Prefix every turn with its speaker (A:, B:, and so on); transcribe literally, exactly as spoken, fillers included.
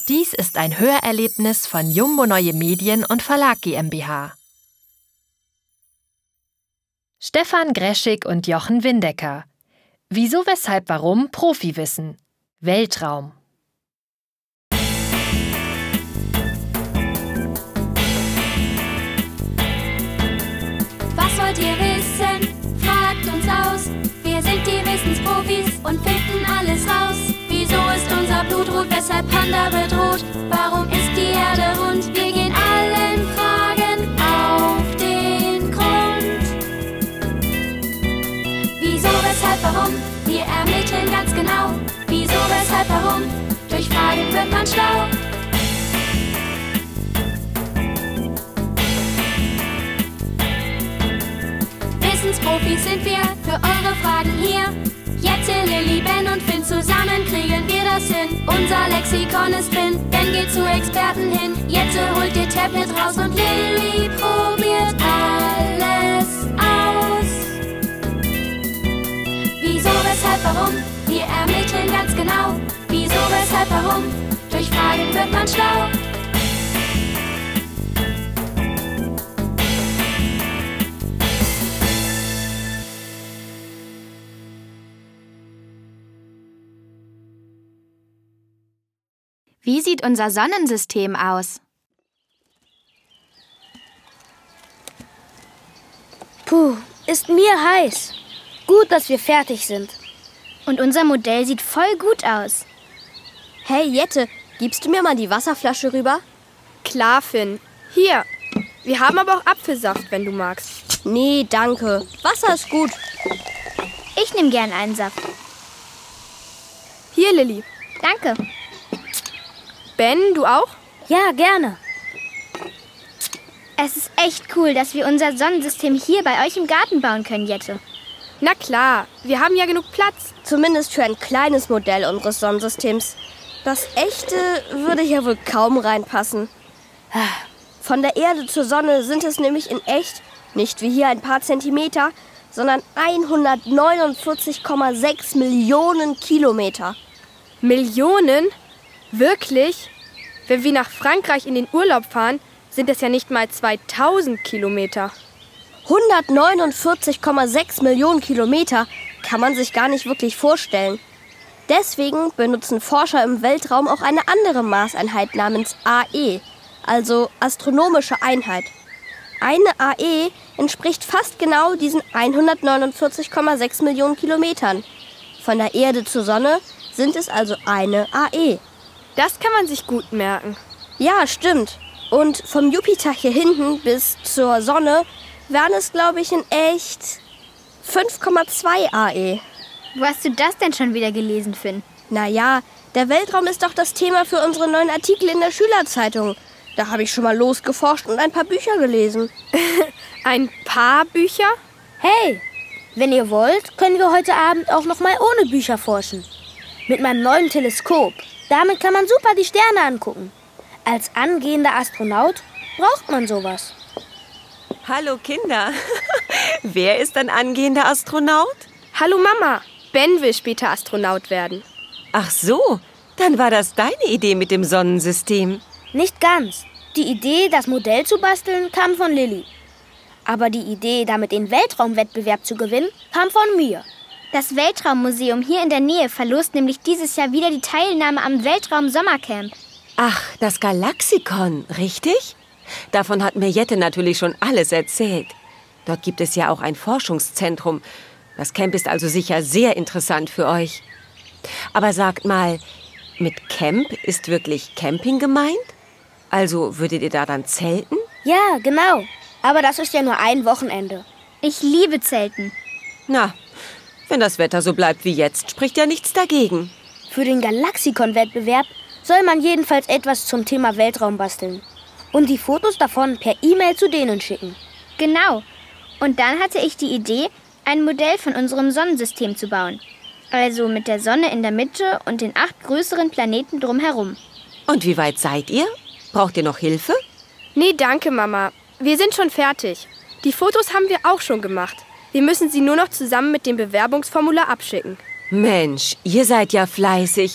A: Dies ist ein Hörerlebnis von Jumbo Neue Medien und Verlag GmbH. Stefan Greschig und Jochen Windecker. Wieso, weshalb, warum? Profiwissen. Weltraum.
B: Was wollt ihr wissen? Fragt uns aus. Wir sind die Wissensprofis und finden alles raus. Wieso ist unser Blut rot? Weshalb Panda bedroht? Warum ist die Erde rund? Wir gehen allen Fragen auf den Grund. Wieso, weshalb, warum? Wir ermitteln ganz genau. Wieso, weshalb, warum? Durch Fragen wird man schlau. Wissensprofis sind wir, für eure Fragen hier. Jette, Lilly, Ben und Finn, zusammen kriegen wir das hin. Unser Lexikon ist drin, Ben geht zu Experten hin. Jette holt ihr Tablet raus und Lilly probiert alles aus. Wieso, weshalb, warum? Wir ermitteln ganz genau. Wieso, weshalb, warum? Durch Fragen wird man schlau.
C: Wie sieht unser Sonnensystem aus?
D: Puh, ist mir heiß. Gut, dass wir fertig sind.
C: Und unser Modell sieht voll gut aus.
E: Hey Jette, gibst du mir mal die Wasserflasche rüber?
F: Klar, Finn. Hier. Wir haben aber auch Apfelsaft, wenn du magst.
E: Nee, danke. Wasser ist gut.
C: Ich nehme gern einen Saft.
F: Hier, Lilly.
C: Danke.
F: Ben, du auch?
D: Ja, gerne.
C: Es ist echt cool, dass wir unser Sonnensystem hier bei euch im Garten bauen können, Jette.
F: Na klar, wir haben ja genug Platz.
E: Zumindest für ein kleines Modell unseres Sonnensystems. Das echte würde hier wohl kaum reinpassen. Von der Erde zur Sonne sind es nämlich in echt, nicht wie hier ein paar Zentimeter, sondern hundertneunundvierzig Komma sechs Millionen Kilometer.
F: Millionen? Wirklich? Wenn wir nach Frankreich in den Urlaub fahren, sind es ja nicht mal zweitausend Kilometer.
E: hundertneunundvierzig Komma sechs Millionen Kilometer kann man sich gar nicht wirklich vorstellen. Deswegen benutzen Forscher im Weltraum auch eine andere Maßeinheit namens A E, also astronomische Einheit. Eine A E entspricht fast genau diesen hundertneunundvierzig Komma sechs Millionen Kilometern. Von der Erde zur Sonne sind es also eine A E.
F: Das kann man sich gut merken.
E: Ja, stimmt. Und vom Jupiter hier hinten bis zur Sonne wären es, glaube ich, in echt fünf Komma zwei A E.
C: Wo hast du das denn schon wieder gelesen, Finn?
E: Naja, der Weltraum ist doch das Thema für unsere neuen Artikel in der Schülerzeitung. Da habe ich schon mal losgeforscht und ein paar Bücher gelesen.
F: Ein paar Bücher?
D: Hey, wenn ihr wollt, können wir heute Abend auch noch mal ohne Bücher forschen. Mit meinem neuen Teleskop. Damit kann man super die Sterne angucken. Als angehender Astronaut braucht man sowas.
G: Hallo Kinder. Wer ist ein angehender Astronaut?
F: Hallo Mama. Ben will später Astronaut werden.
G: Ach so, dann war das deine Idee mit dem Sonnensystem.
D: Nicht ganz. Die Idee, das Modell zu basteln, kam von Lilly. Aber die Idee, damit den Weltraumwettbewerb zu gewinnen, kam von mir.
C: Das Weltraummuseum hier in der Nähe verlost nämlich dieses Jahr wieder die Teilnahme am Weltraum-Sommercamp.
G: Ach, das Galaxikon, richtig? Davon hat mir Jette natürlich schon alles erzählt. Dort gibt es ja auch ein Forschungszentrum. Das Camp ist also sicher sehr interessant für euch. Aber sagt mal, mit Camp ist wirklich Camping gemeint? Also würdet ihr da dann zelten?
D: Ja, genau. Aber das ist ja nur ein Wochenende.
C: Ich liebe Zelten.
G: Na, wenn das Wetter so bleibt wie jetzt, spricht ja nichts dagegen.
D: Für den Galaxikon-Wettbewerb soll man jedenfalls etwas zum Thema Weltraum basteln. Und die Fotos davon per E-Mail zu denen schicken.
C: Genau. Und dann hatte ich die Idee, ein Modell von unserem Sonnensystem zu bauen. Also mit der Sonne in der Mitte und den acht größeren Planeten drumherum.
G: Und wie weit seid ihr? Braucht ihr noch Hilfe?
F: Nee, danke, Mama. Wir sind schon fertig. Die Fotos haben wir auch schon gemacht. Wir müssen sie nur noch zusammen mit dem Bewerbungsformular abschicken.
G: Mensch, ihr seid ja fleißig.